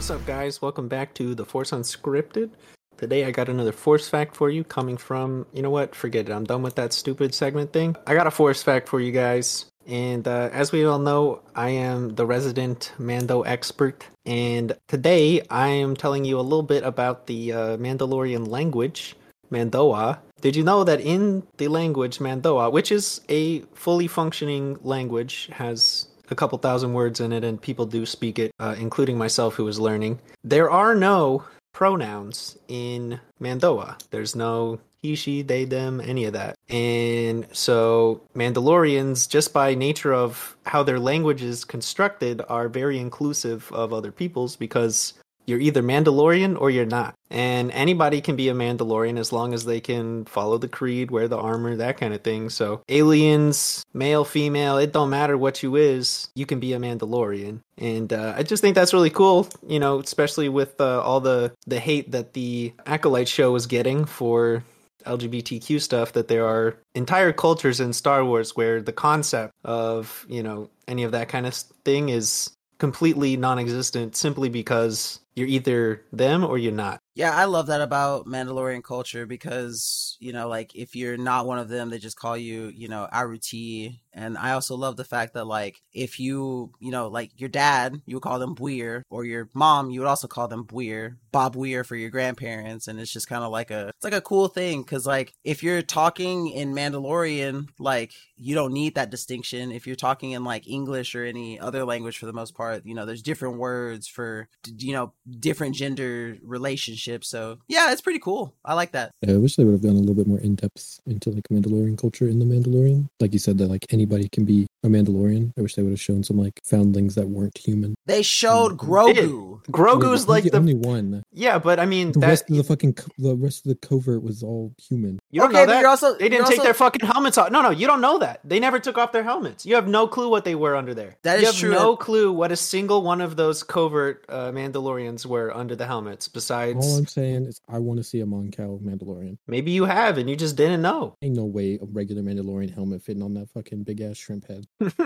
What's up, guys? Welcome back to The Force Unscripted. Today I got another Force fact for you coming from, you know what, forget it, I'm done with that stupid segment thing. I got a Force fact for you guys, and as we all know, I am the resident Mando expert, and today I am telling you a little bit about the Mandalorian language, Mando'a. Did you know that in the language Mando'a, which is a fully functioning language, has a couple thousand words in it, and people do speak it, including myself who is learning, there are no pronouns in Mando'a. There's no he, she, they, them, any of that. And so Mandalorians, just by nature of how their language is constructed, are very inclusive of other peoples because you're either Mandalorian or you're not. And anybody can be a Mandalorian as long as they can follow the creed, wear the armor, that kind of thing. So aliens, male, female, it don't matter what you is, you can be a Mandalorian. And I just think that's really cool, you know, especially with all the hate that the Acolyte show is getting for LGBTQ stuff, that there are entire cultures in Star Wars where the concept of, you know, any of that kind of thing is completely non-existent simply because you're either them or you're not. Yeah, I love that about Mandalorian culture because, you know, like if you're not one of them, they just call you, you know, Aruti. And I also love the fact that, like, if you know, like your dad, you would call them Bweer, or your mom, you would also call them Bweer, Bob Weir for your grandparents. And it's just kind of like it's like a cool thing because, like, if you're talking in Mandalorian, like, you don't need that distinction. If you're talking in like English or any other language for the most part, you know, there's different words for, you know, different gender relationships. So yeah, it's pretty cool. I like that. Yeah, I wish they would have gone a little bit more in depth into like Mandalorian culture in the Mandalorian. Like you said, that like anybody can be a Mandalorian. I wish they would have shown some like foundlings that weren't human. They showed Grogu. Grogu's like the only one. Yeah, but I mean, the rest of the covert was all human. You don't know that. They didn't take their fucking helmets off. No, you don't know that. They never took off their helmets. You have no clue what they were under there. That is true. You have no clue what a single one of those covert Mandalorians were under the helmets. Besides, all I'm saying is I want to see a Mon Cal Mandalorian. Maybe you have, and you just didn't know. Ain't no way a regular Mandalorian helmet fitting on that fucking big ass shrimp head.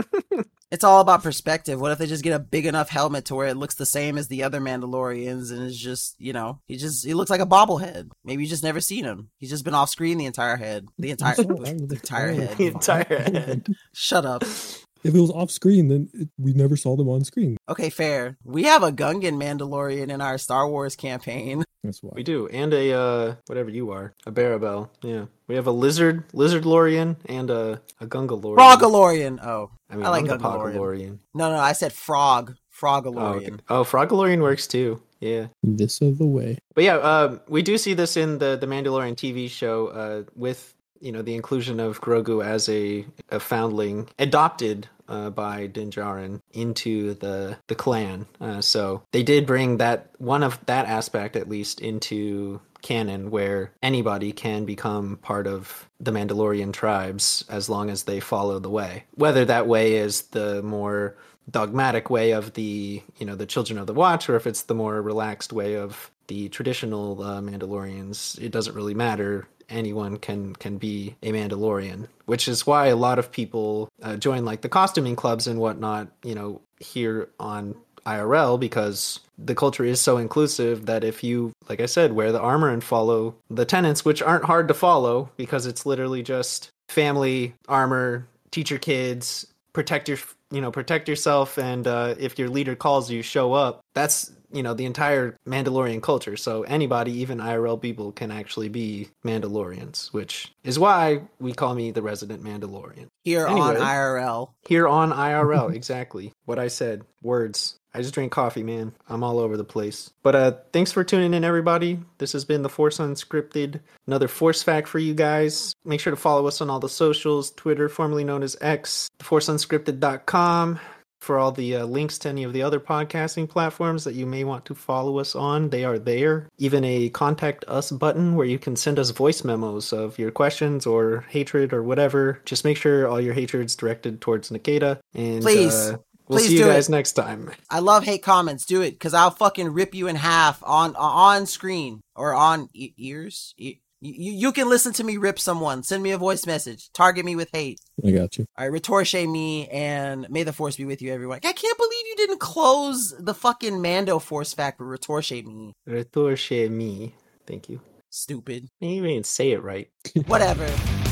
It's all about perspective. What if they just get a big enough helmet to where it looks the same as the other Mandalorians, and it's just, you know, he looks like a bobblehead. Maybe you just never seen him. He's just been off screen the entire head. The entire head. The entire head. Shut up. If it was off screen, then we never saw them on screen. Okay, fair. We have a Gungan Mandalorian in our Star Wars campaign. That's why. We do. And a, whatever you are, a Barabel. Yeah. We have a Lizardlorian and a Gungalorian. Frogalorian. Oh, I mean, I like Gungalorian. No, I said Frogalorian. Oh, Frogalorian works too. Yeah. This is the way. But yeah, we do see this in the Mandalorian TV show with, you know, the inclusion of Grogu as a foundling adopted by Din Djarin into the clan. So they did bring that one of that aspect at least into canon, where anybody can become part of the Mandalorian tribes as long as they follow the way. Whether that way is the more dogmatic way of the, you know, the Children of the Watch, or if it's the more relaxed way of the traditional Mandalorians, it doesn't really matter. Anyone can be a Mandalorian, which is why a lot of people join like the costuming clubs and whatnot, you know, here on IRL, because the culture is so inclusive that if you, like I said, wear the armor and follow the tenets, which aren't hard to follow because it's literally just family, armor, teach your kids, protect yourself, and if your leader calls you, show up. That's, you know, the entire Mandalorian culture. So anybody, even IRL people, can actually be Mandalorians, which is why we call me the resident Mandalorian. Here on IRL, exactly. What I said. Words. I just drink coffee, man. I'm all over the place. But thanks for tuning in, everybody. This has been The Force Unscripted. Another Force fact for you guys. Make sure to follow us on all the socials. Twitter, formerly known as X. TheForceUnscripted.com. For all the links to any of the other podcasting platforms that you may want to follow us on, they are there. Even a contact us button where you can send us voice memos of your questions or hatred or whatever. Just make sure all your hatred's directed towards Nikita. And please. We'll see you guys next time. I love hate comments. Do it, because I'll fucking rip you in half on screen or on ears. You can listen to me rip someone. Send me a voice message. Target me with hate. I got you. All right, retorche me, and may the force be with you, everyone. I can't believe you didn't close the fucking Mando force fact with retorche me. Retorche me. Thank you. Stupid. You didn't even say it right. Whatever.